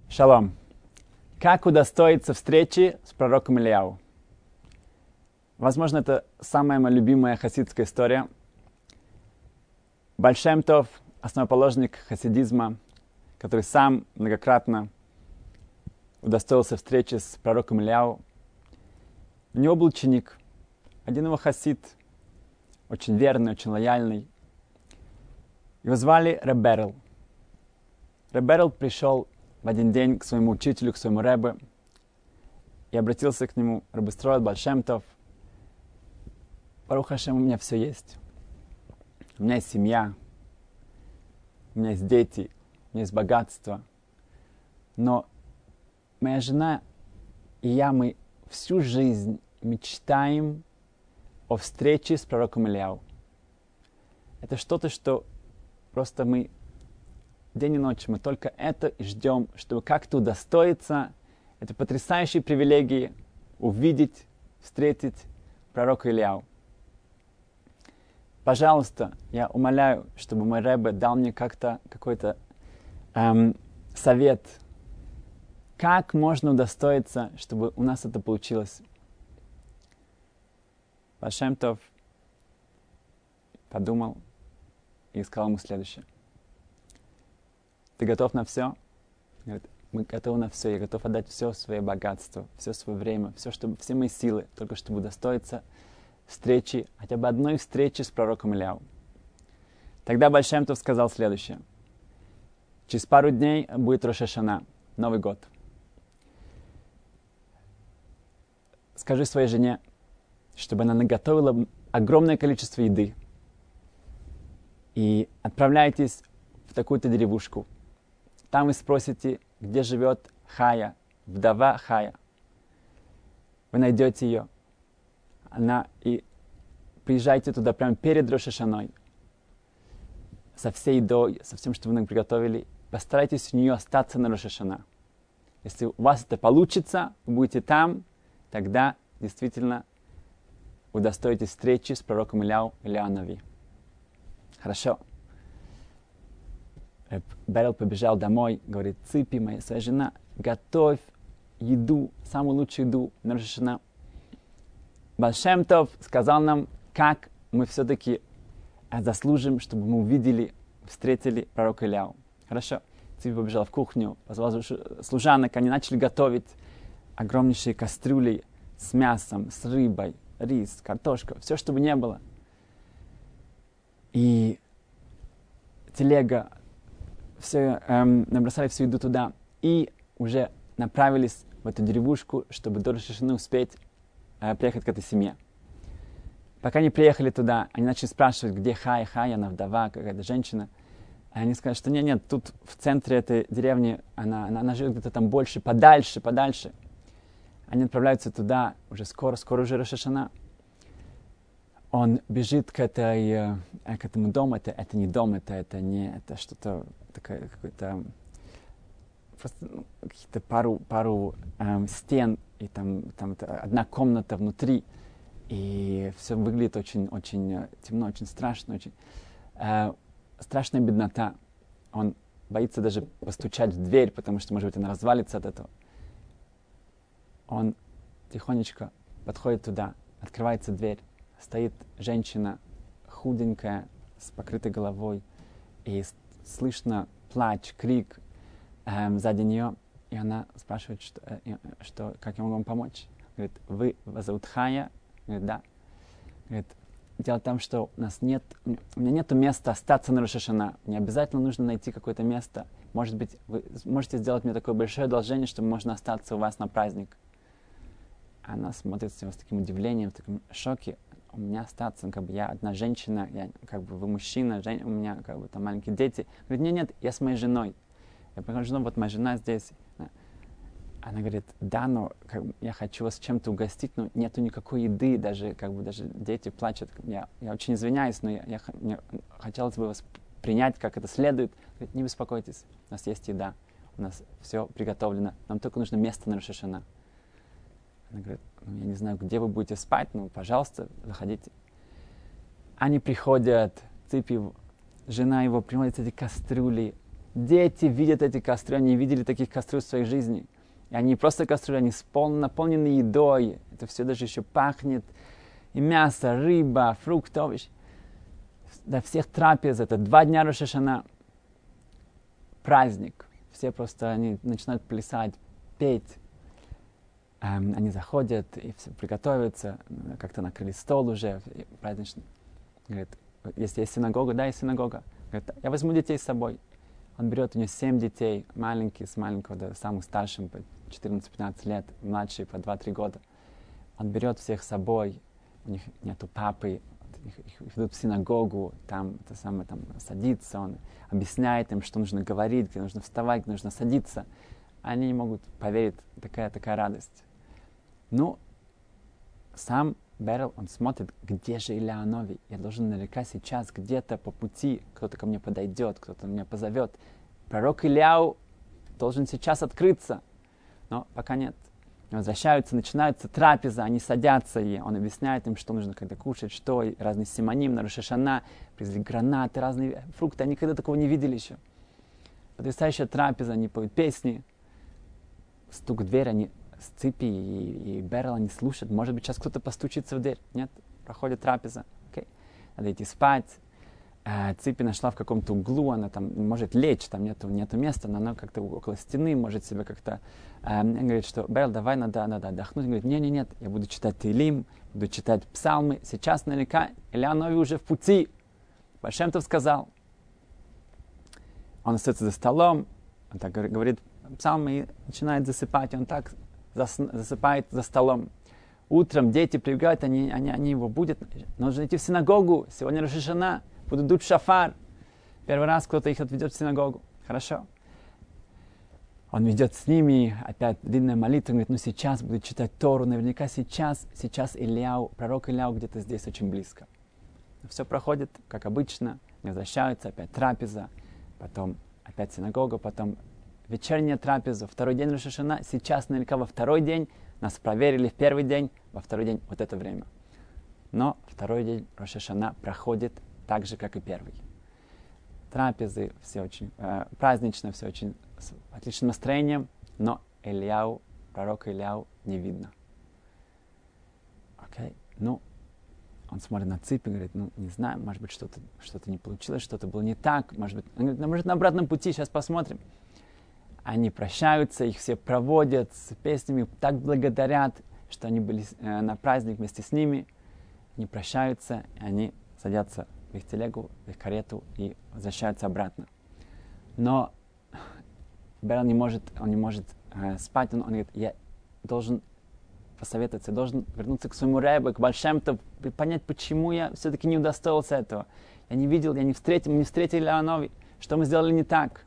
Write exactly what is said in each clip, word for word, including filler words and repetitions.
Шалом. Как удостоиться встречи с пророком Ильяу? Возможно, это самая моя любимая хасидская история. Бааль Шем Тов, основоположник хасидизма, который сам многократно удостоился встречи с пророком Ильяу. У него был ученик, один его хасид, очень верный, очень лояльный. Его звали Реб Берл. Реб Берл пришел в один день к своему учителю, к своему Ребе, и обратился к нему: Реб Исроэль, Бааль Шем Тов, Барух Ашем, у меня все есть. У меня есть семья, у меня есть дети, у меня есть богатство. Но моя жена и я, мы всю жизнь мечтаем о встрече с пророком Ильяу. Это что-то, что просто мы день и ночь, мы только это и ждем, чтобы как-то удостоиться этой потрясающей привилегии увидеть, встретить пророка Ильяу. Пожалуйста, я умоляю, чтобы мой Ребе дал мне как-то какой-то эм, совет, как можно удостоиться, чтобы у нас это получилось. Бааль Шем Тов подумал и сказал ему следующее: ты готов на все? Говорит, мы готовы на все. Я готов отдать все свое богатство, все свое время, все, чтобы, все мои силы, только чтобы удостоиться встречи, хотя бы одной встречи с пророком Ильяу. Тогда Бааль Шем Тов сказал следующее: через пару дней будет Рош ха-Шана, Новый год. Скажи своей жене, чтобы она наготовила огромное количество еды. И отправляйтесь в такую-то деревушку. Там вы спросите, где живет Хая, вдова Хая. Вы найдете ее. Она и приезжайте туда прямо перед Рош ха-Шаной. Со всей едой, со всем, что вы нам приготовили. Постарайтесь у нее остаться на Рош ха-Шана. Если у вас это получится, вы будете там, тогда действительно удостоитесь встречи с пророком Ильяу, Ильяу Нави. Хорошо. Реб Берл побежал домой, говорит: Ципи, моя своя жена, готовь еду, самую лучшую еду на Рош ха-Шана. Бааль Шем Тов сказал нам, как мы все-таки заслужим, чтобы мы увидели, встретили пророка Ильяу. Хорошо. Ципи побежал в кухню, позвал служанок, они начали готовить огромнейшие кастрюли с мясом, с рыбой, рис, картошка, все, чтобы не было. И телега, все, эм, набросали всю еду туда и уже направились в эту деревушку, чтобы до Рош ха-Шаны успеть э, приехать к этой семье. Пока они приехали туда, они начали спрашивать, где Хая, Хая, она вдова, какая-то женщина. И они сказали, что нет, нет, тут в центре этой деревни, она, она, она живет где-то там больше, подальше, подальше. Они отправляются туда, уже скоро, скоро уже Рош ха-Шана. Он бежит к, этой, к этому дому, это, это не дом, это, это не, это что-то такое, какое-то, просто ну, какие-то пару, пару эм, стен, и там, там одна комната внутри, и все выглядит очень, очень темно, очень страшно, очень э, страшная беднота. Он боится даже постучать в дверь, потому что, может быть, она развалится от этого. Он тихонечко подходит туда, открывается дверь. Стоит женщина худенькая, с покрытой головой, и слышно плач, крик эм, сзади нее, и она спрашивает, что, э, что, как я могу вам помочь. Говорит: вы вас зовут Хая? Говорит: да. Говорит: дело в том, что у нас нет, у меня нет места остаться на Рош ха-Шана. Мне обязательно нужно найти какое-то место. Может быть, вы можете сделать мне такое большое одолжение, чтобы можно остаться у вас на праздник. Она смотрит с него с таким удивлением, в таком шоке. У меня остаться, ну, как бы я одна женщина, я, как бы вы мужчина, жен... у меня как бы там маленькие дети. Говорит: нет, нет, я с моей женой. Я прихожу, ну, вот моя жена здесь. Она говорит: да, но как бы, я хочу вас чем-то угостить, но нету никакой еды, даже как бы даже дети плачут. Я, я очень извиняюсь, но я, я, мне хотелось бы вас принять, как это следует. Говорит: не беспокойтесь, у нас есть еда, у нас все приготовлено, нам только нужно место на Рош ха-Шана. Она говорит: ну, я не знаю, где вы будете спать, ну, пожалуйста, заходите. Они приходят, Ципи, жена его, приносит эти кастрюли, Дети видят эти костры, они видели таких костров в своей жизни. И они не просто костры, они наполнены едой. Это все даже еще пахнет. И мясо, рыба, фрукты, овощи. До всех трапез. Это два дня Рош ха-Шана. Праздник. Все просто они начинают плясать, петь. Эм, они заходят и все приготовятся. Как-то накрыли стол уже. Праздничный. Говорит, если есть синагога, да, есть синагога. Говорит, я возьму детей с собой. Он берет у него семь детей, маленькие, с маленького до самых старшим, по четырнадцать-пятнадцать лет, младшие по два-три года. Он берет всех с собой, у них нету папы, их, их, их ведут в синагогу, там, это самое, там садится, он объясняет им, что нужно говорить, где нужно вставать, где нужно садиться. Они не могут поверить, такая, такая радость. Ну, сам Берл, он смотрит, где же Илья Нови. Я должен наверняка сейчас где-то по пути, кто-то ко мне подойдет, кто-то меня позовет. Пророк Ильяу должен сейчас открыться. Но пока нет. Возвращаются, начинается трапеза, они садятся, и он объясняет им, что нужно когда кушать, что, и разные симоним, на Рош ха-Шана, привезли гранаты, разные фрукты. Они никогда такого не видели еще. Потрясающая трапеза, они поют песни. Стук в дверь, они с Ципи и, и Берл, они слушают. Может быть, сейчас кто-то постучится в дверь. Нет, проходит трапеза. Okay. Надо идти спать. А, Ципи нашла в каком-то углу, она там может лечь, там нету, нету места, но она как-то около стены может себе как-то... А, говорит, что Берл, давай, надо, надо отдохнуть. Он говорит, нет, нет, нет, я буду читать Теилим, буду читать псалмы. Сейчас наверняка Илья Нови уже в пути. Баал Шем Тов сказал. Он остается за столом, он так говорит псалмы и начинает засыпать. Он так засыпает за столом. Утром дети прибегают, они, они, они его будут. Нужно идти в синагогу. Сегодня Рош ха-Шана. Будут дуть шафар. Первый раз кто-то их отведет в синагогу. Хорошо. Он ведет с ними, опять длинная молитва. Он говорит, ну сейчас буду читать Тору. Наверняка сейчас, сейчас Ильяу, пророк Ильяу где-то здесь очень близко. Все проходит, как обычно. Они возвращаются, опять трапеза. Потом опять синагога, потом вечерняя трапеза, второй день Рош ха-Шана. Сейчас наверняка во второй день нас проверили в первый день, во второй день вот это время. Но второй день Рош ха-Шана проходит так же, как и первый. Трапезы, все очень э, празднично, все очень с отличным настроением, но Ильяу, пророка Ильяу не видно. Окей, okay. Ну, он смотрит на Ципи и говорит, ну, не знаю, может быть, что-то, что-то не получилось, что-то было не так, может быть, он говорит, ну, может, на обратном пути, сейчас посмотрим. Они прощаются, их все проводят с песнями, так благодарят, что они были э, на праздник вместе с ними. Они прощаются, и они садятся в их телегу, в их карету и возвращаются обратно. Но Берл не может, он не может э, спать, он, он говорит, я должен посоветоваться, я должен вернуться к своему рэбе, к Баал Шем Тов, понять, почему я все-таки не удостоился этого. Я не видел, я не встретил, мы не встретили Илья Нови. Что мы сделали не так?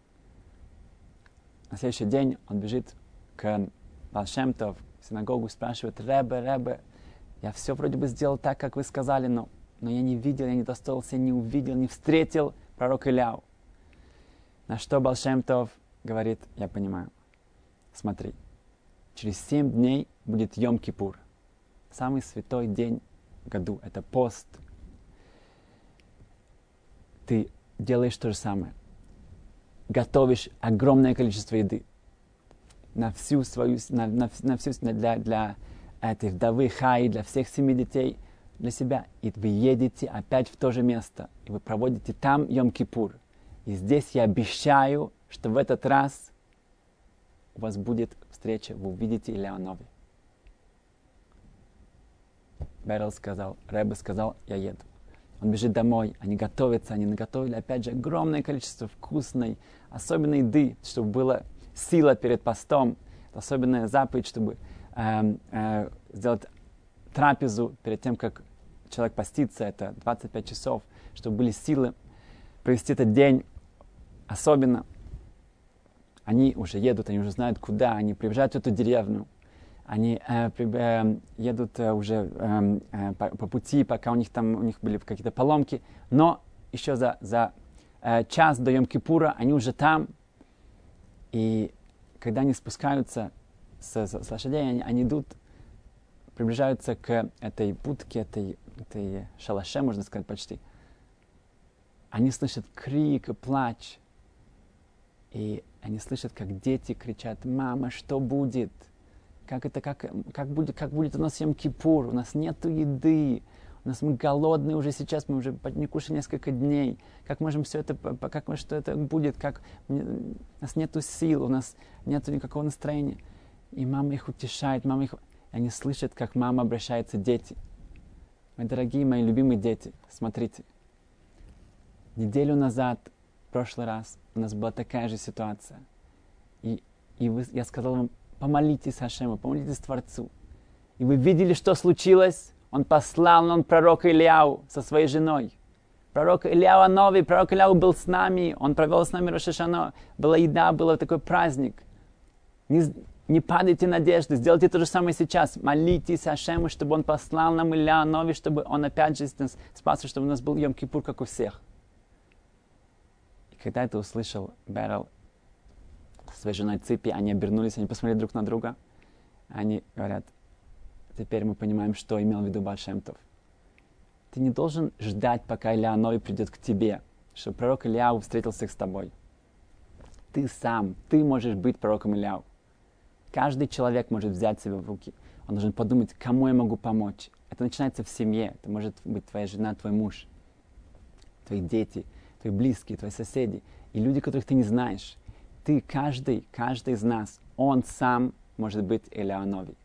На следующий день он бежит к Баал Шем Тов, в синагогу, спрашивает, рэбе, рэбе, я все вроде бы сделал так, как вы сказали, но Но я не видел, я не достоился, не увидел, не встретил пророка Ильяу. На что Баал Шем Тов говорит, я понимаю, смотри, через семь дней будет Йом-Кипур. Самый святой день в году, это пост. Ты делаешь то же самое. Готовишь огромное количество еды на всю свою, на, на, на всю, для, для этой вдовы Хаи, для всех семи детей, для себя. И вы едете опять в то же место. И вы проводите там Йом-Кипур. И здесь я обещаю, что в этот раз у вас будет встреча, вы увидите Илья Нови. Берл сказал, Ребе сказал, я еду. Он бежит домой, они готовятся, они наготовили опять же огромное количество вкусной, особенной еды, чтобы была сила перед постом. Это особенная заповедь, чтобы э, э, сделать трапезу перед тем, как человек постится, это двадцать пять часов, чтобы были силы провести этот день особенно. Они уже едут, они уже знают куда, они приезжают в эту деревню, они э, при, э, едут э, уже э, э, по, по пути, пока у них там у них были какие-то поломки, но еще за, за э, час до Йом-Кипура они уже там, и когда они спускаются с, с, с лошадей, они, они идут, приближаются к этой будке, этой, этой шалаше, можно сказать, почти. Они слышат крик и плач. И они слышат, как дети кричат: «Мама, что будет? Как это, как, как будет, как будет у нас Йом-Кипур? У нас нету еды, у нас мы голодные уже сейчас, мы уже не кушали несколько дней. Как можем все это, как мы, что это будет? Как, у нас нету сил, у нас нету никакого настроения». И мама их утешает, мама их... И они слышат, как мама обращается к детям. Мои дорогие, мои любимые дети, смотрите. Неделю назад, в прошлый раз, у нас была такая же ситуация. И, и вы, я сказал вам: помолитесь Хашему, помолитесь Творцу. И вы видели, что случилось? Он послал нам пророка Ильяу со своей женой. Пророк Ильяу Новый, пророк Ильяу был с нами, он провел с нами Рош ха-Шана. Была еда, был такой праздник. Не, не падайте надежды, сделайте то же самое сейчас. Молитесь Хашему, чтобы он послал нам Ильяу Новый, чтобы он опять же нас спас, чтобы у нас был Йом-Кипур, как у всех. И когда это услышал Берл со своей женой Ципи, они обернулись, они посмотрели друг на друга. Они говорят: теперь мы понимаем, что имел в виду Баал Шем Тов. Ты не должен ждать, пока Илья Новый придет к тебе, чтобы пророк Ильяу встретился с тобой. Ты сам, ты можешь быть пророком Ильяу. Каждый человек может взять себя в руки. Он должен подумать, кому я могу помочь. Это начинается в семье. Это может быть твоя жена, твой муж, твои дети, твои близкие, твои соседи и люди, которых ты не знаешь. Ты, каждый, каждый из нас, он сам может быть Илья Новый.